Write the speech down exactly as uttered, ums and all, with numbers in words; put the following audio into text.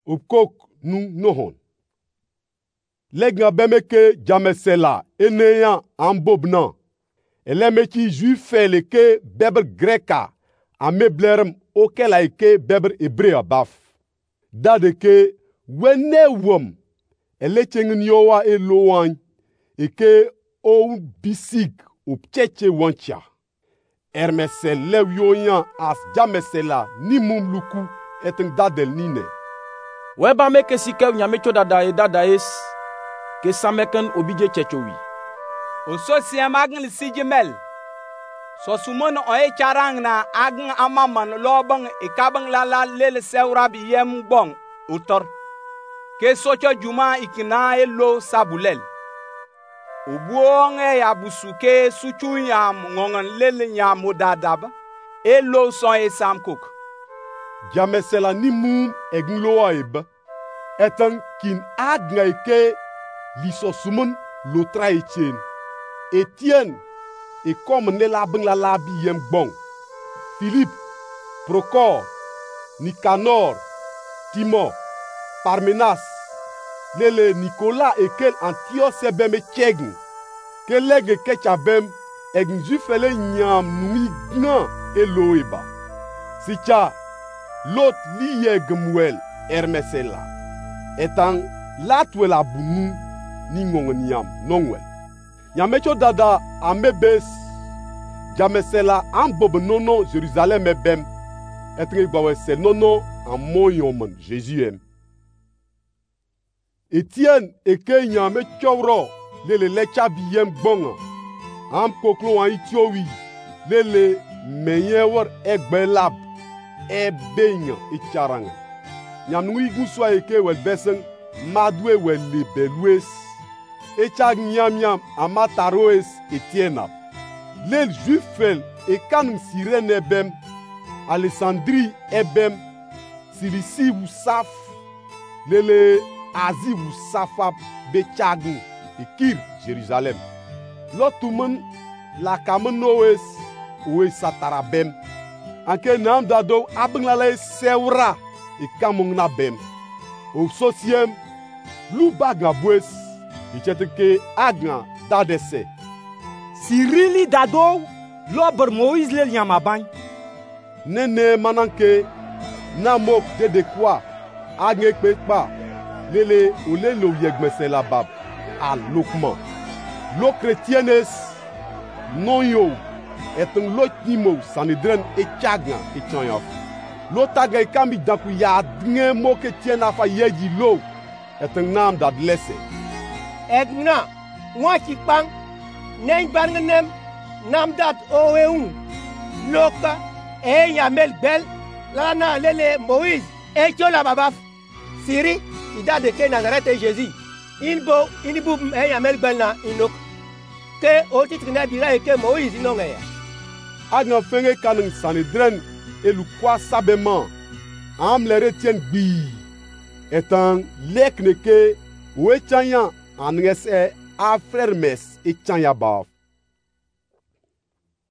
Upkok nu nohon. Legna bemeke jamesela eneyan ambobna. Elemeki juifele ke beber greka ameblerem okela ike beber hebrea baf. Dade ke wene wom elechengen yowa elowan eke ou bisig upcheche wancha. Ermesel lew yoyan as jamesela ni mum luku eteng dadel nine. Weba meke sikew nyamecho dada e dada es ke sameken obije chechowi. Oso siem agn sijimel. So sumon o e charang na agn amaman lobang ikabang lala lele sewrabi yem bong utor. Ke socho juma ikina e lo sabulel. Ubuonge ya busuke suchu yam ngongan lele nyam udadaba. E lo son e samkuk. Jamesela ni mum egloa eba. Etan kin agna ike liso sumun lotra echen. Etienne e comme ne la beng la labi yem bon. Philippe, Procor, Nicanor, Timon, Parmenas, lele Nicolas e kel Antioche sebem e chegn. Ke lege kechabem egn jufele nyam nui gnan e loeba. Sicha lot li yegmuel Hermesela. Etan latwela bunu ni ngongen yam nongwel. Yamecho dada amebes jamesela ambob nono Jerusalem ebem etre gbawesel nono amoyoman Jésus em. Etienne eke yame chowro lele lecha biyem gbonga am koklo an itiowi lele menyewer egbelab ebenya icharanga. Nyamnui guswa eke wel besen madwe wel lebelues echag nyam nyam amataroes Etienne. Lel juifel e kanum sirene ebem Alessandrie ebem Silisi wusaf lele Azi wusafa bechagn ekir Jerusalem. Lotumen la kamen noes oe satarabem. Anke nam dado abnglale sewra e kamung na bem. O sosiem lu baga bwes icheteke agna dadese. Sirili dado lober Moïse le yamaban. Nene mananke namok dedekwa agne kpekpa lele olelo yegmesela bab a lokman. Lo chrétienes non yo eton lo nimo sanedren e chagna e chanyof. Lo tagay kambi danku ya dnge mo ke tiena fa yeji lo eton nam dad lese. Egna waki pang nen barngnem nam dat oweun loka e yamel bel lana lele Moïse e chola babaf Siri ida de ke Nazareth e Jésus inbo inibu e yamel bel na inok ke o titrina bira e ke Moïse non e agna fenge kanung sanedren e lukwa sabeman am le retien gbi etan lekne ke we chanyan anges e a frère mes e chanya baf.